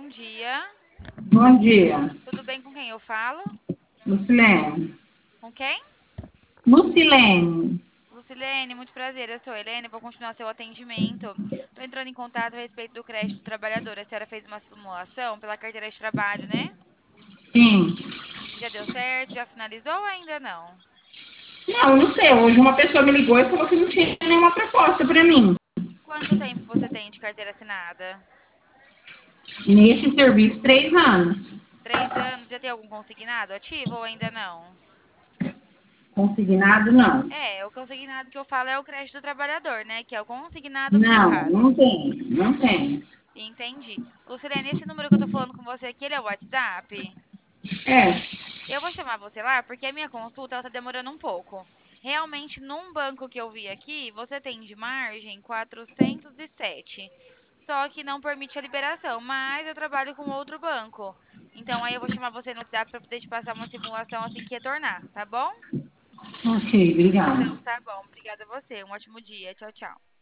bom dia. Bom dia, Tudo bem com quem eu falo? Lucilene. Com quem? Lucilene, Lucilene, muito prazer. Eu sou a Helene, vou continuar seu atendimento. Estou entrando em contato a respeito do crédito do trabalhador. A senhora fez uma simulação pela carteira de trabalho, né? sim. Já deu certo? Já finalizou ou ainda não? Não sei. Hoje uma pessoa me ligou e falou que não tinha nenhuma proposta para mim. Quanto tempo você tem de carteira assinada? Nesse serviço, 3 anos. 3 anos? Já tem algum consignado ativo ou ainda não? Consignado, não. O consignado que eu falo é o crédito do trabalhador, né? Que é o consignado Não, fixado. não tem, não tem. Entendi. Lucilene, esse número que eu tô falando com você aqui, ele é o WhatsApp? É, Eu vou chamar você lá porque a minha consulta ela tá demorando um pouco. Realmente, num banco que eu vi aqui, você tem de margem 407. Só que não permite a liberação, mas eu trabalho com outro banco. Então aí eu vou chamar você no WhatsApp para poder te passar uma simulação assim que retornar, tá bom? ok, obrigada. Então tá bom. Obrigada a você. Um ótimo dia. Tchau, tchau.